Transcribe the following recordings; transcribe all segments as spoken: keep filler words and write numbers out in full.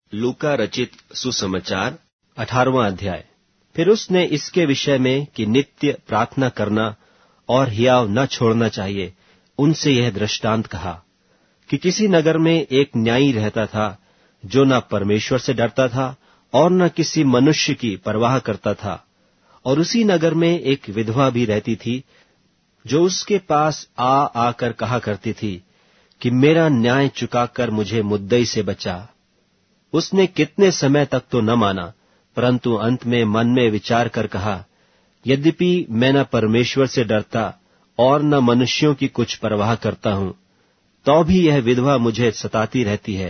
लूका रचित सुसमाचार अठारहवां अध्याय। फिर उसने इसके विषय में कि नित्य प्रार्थना करना और हियाव न छोड़ना चाहिए, उनसे यह दृष्टांत कहा कि किसी नगर में एक न्यायी रहता था, जो न परमेश्वर से डरता था और न किसी मनुष्य की परवाह करता था। और उसी नगर में एक विधवा भी रहती थी, जो उसके पास आ आकर कहा करती थी कि मेरा न्याय चुकाकर मुझे मुद्दई से बचा। उसने कितने समय तक तो न माना, परंतु अंत में मन में विचार कर कहा, यद्यपि मैं न परमेश्वर से डरता और न मनुष्यों की कुछ परवाह करता हूं, तो भी यह विधवा मुझे सताती रहती है,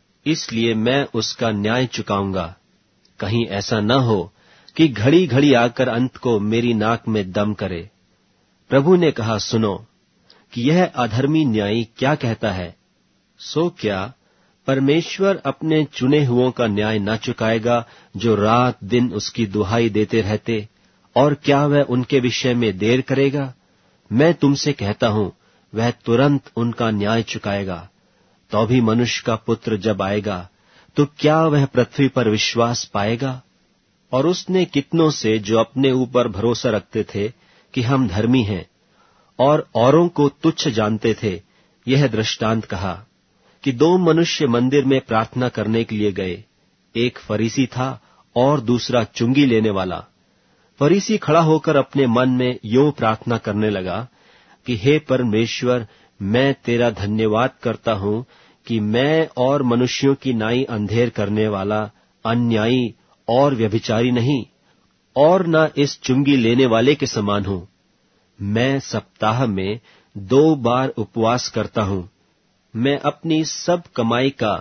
इसलिए मैं उसका न्याय चुकाऊंगा। कहीं ऐसा न हो कि घड़ी घड़ी आकर अंत को मेरी नाक में दम करे। प्रभु ने कहा, सुनो कि यह अधर्मी न्यायी क्या कहता है। सो क्या परमेश्वर अपने चुने हुओं का न्याय न चुकाएगा, जो रात दिन उसकी दुहाई देते रहते, और क्या वह उनके विषय में देर करेगा? मैं तुमसे कहता हूं, वह तुरंत उनका न्याय चुकाएगा। तो भी मनुष्य का पुत्र जब आएगा, तो क्या वह पृथ्वी पर विश्वास पाएगा? और उसने कितनों से, जो अपने ऊपर भरोसा रखते थे कि हम धर्मी हैं और औरों को तुच्छ जानते थे, यह दृष्टांत कहा कि दो मनुष्य मंदिर में प्रार्थना करने के लिए गए। एक फरीसी था और दूसरा चुंगी लेने वाला। फरीसी खड़ा होकर अपने मन में यूं प्रार्थना करने लगा कि हे परमेश्वर, मैं तेरा धन्यवाद करता हूं कि मैं और मनुष्यों की नाई अंधेर करने वाला, अन्यायी और व्यभिचारी नहीं, और न इस चुंगी लेने वाले के समान हूं। मैं सप्ताह में दो बार उपवास करता हूं। मैं अपनी सब कमाई का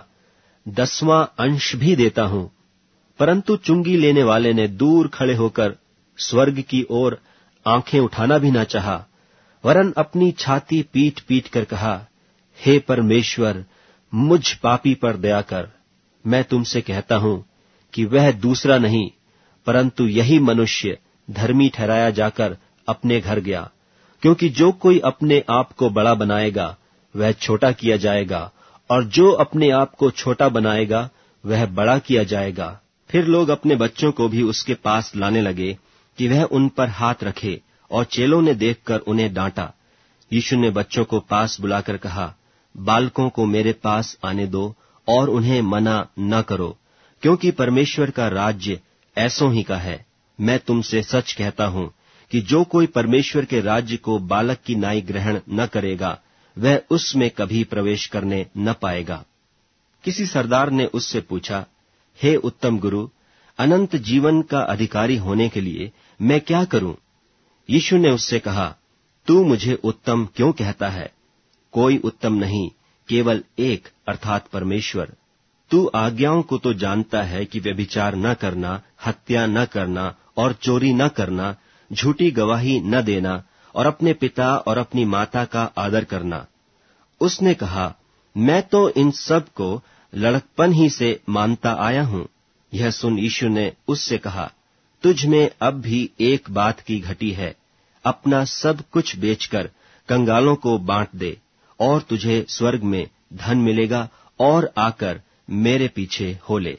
दसवां अंश भी देता हूं। परंतु चुंगी लेने वाले ने दूर खड़े होकर स्वर्ग की ओर आंखें उठाना भी न चाहा, वरन अपनी छाती पीट पीट कर कहा, हे परमेश्वर, मुझ पापी पर दया कर। मैं तुमसे कहता हूं कि वह दूसरा नहीं, परंतु यही मनुष्य धर्मी ठहराया जाकर अपने घर गया। क्योंकि जो कोई अपने आप को बड़ा बनाएगा, वह छोटा किया जाएगा, और जो अपने आप को छोटा बनाएगा, वह बड़ा किया जाएगा। फिर लोग अपने बच्चों को भी उसके पास लाने लगे कि वह उन पर हाथ रखे, और चेलों ने देखकर उन्हें डांटा। यीशु ने बच्चों को पास बुलाकर कहा, बालकों को मेरे पास आने दो और उन्हें मना न करो, क्योंकि परमेश्वर का राज्य ऐसों ही का है। मैं तुमसे सच कहता हूं कि जो कोई परमेश्वर के राज्य को बालक की नाई ग्रहण न करेगा, वह उसमें कभी प्रवेश करने न पाएगा। किसी सरदार ने उससे पूछा, हे उत्तम गुरु, अनंत जीवन का अधिकारी होने के लिए मैं क्या करूं? यीशु ने उससे कहा, तू मुझे उत्तम क्यों कहता है? कोई उत्तम नहीं, केवल एक, अर्थात परमेश्वर। तू आज्ञाओं को तो जानता है कि व्यभिचार न करना, हत्या न करना और चोरी न करना, झूठी गवाही न देना और अपने पिता और अपनी माता का आदर करना। उसने कहा, मैं तो इन सब को लड़कपन ही से मानता आया हूं। यह सुन यीशु ने उससे कहा, तुझ में अब भी एक बात की घटी है। अपना सब कुछ बेचकर कंगालों को बांट दे, और तुझे स्वर्ग में धन मिलेगा, और आकर मेरे पीछे हो ले।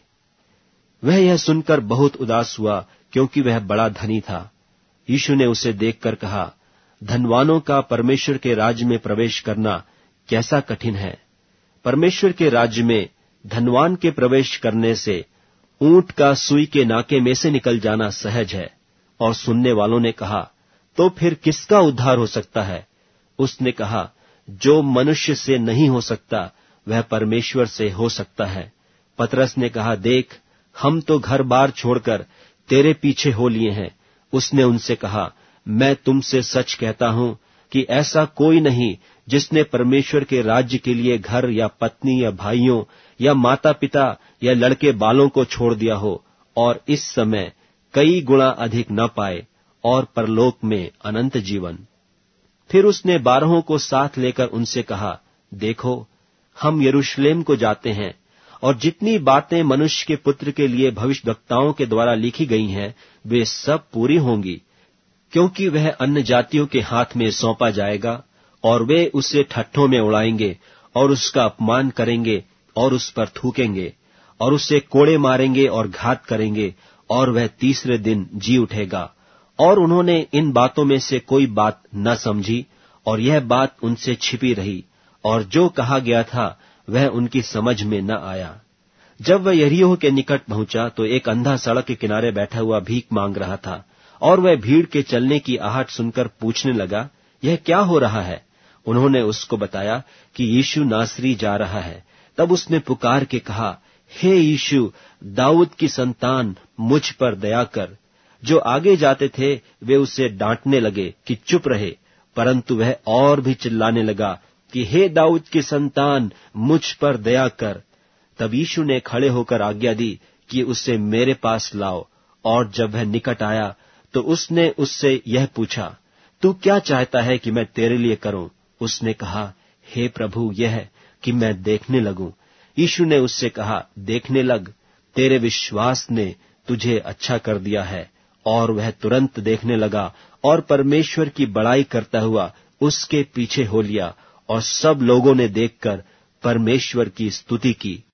वह यह सुनकर बहुत उदास हुआ, क्योंकि वह बड़ा धनी था। यीशु ने उसे देखकर कहा, धनवानों का परमेश्वर के राज्य में प्रवेश करना कैसा कठिन है। परमेश्वर के राज्य में धनवान के प्रवेश करने से ऊंट का सुई के नाके में से निकल जाना सहज है। और सुनने वालों ने कहा, तो फिर किसका उद्धार हो सकता है? उसने कहा, जो मनुष्य से नहीं हो सकता, वह परमेश्वर से हो सकता है। पतरस ने कहा, देख, हम तो घर बार छोड़कर तेरे पीछे हो लिए हैं। उसने उनसे कहा, मैं तुमसे सच कहता हूं कि ऐसा कोई नहीं जिसने परमेश्वर के राज्य के लिए घर या पत्नी या भाइयों या माता पिता या लड़के बालों को छोड़ दिया हो, और इस समय कई गुणा अधिक न पाए, और परलोक में अनंत जीवन। फिर उसने बारहों को साथ लेकर उनसे कहा, देखो, हम यरूशलेम को जाते हैं, और जितनी बातें मनुष्य के पुत्र के लिए भविष्यद्वक्ताओं के द्वारा लिखी गई हैं, वे सब पूरी होंगी। क्योंकि वह अन्य जातियों के हाथ में सौंपा जाएगा, और वे उसे ठट्ठों में उड़ाएंगे और उसका अपमान करेंगे और उस पर थूकेंगे, और उसे कोड़े मारेंगे और घात करेंगे, और वह तीसरे दिन जी उठेगा। और उन्होंने इन बातों में से कोई बात न समझी, और यह बात उनसे छिपी रही, और जो कहा गया था वह उनकी समझ में न आया। जब वह यरीहो के निकट पहुंचा तो एक अंधा सड़क के किनारे बैठा हुआ भीख मांग रहा था, और वह भीड़ के चलने की आहट सुनकर पूछने लगा, यह क्या हो रहा है? उन्होंने उसको बताया कि यीशु नासरी जा रहा है। तब उसने पुकार के कहा, हे यीशु, दाऊद की संतान, मुझ पर दया कर। जो आगे जाते थे वे उसे डांटने लगे कि चुप रहे, परंतु वह और भी चिल्लाने लगा कि हे दाऊद की संतान, मुझ पर दया कर। तब यीशु ने खड़े होकर आज्ञा दी कि उसे मेरे पास लाओ, और जब वह निकट आया तो उसने उससे यह पूछा, तू क्या चाहता है कि मैं तेरे लिए करूं? उसने कहा, हे प्रभु, यह कि मैं देखने लगूं। यीशु ने उससे कहा, देखने लग, तेरे विश्वास ने तुझे अच्छा कर दिया है। और वह तुरंत देखने लगा, और परमेश्वर की बड़ाई करता हुआ उसके पीछे हो लिया, और सब लोगों ने देखकर परमेश्वर की स्तुति की।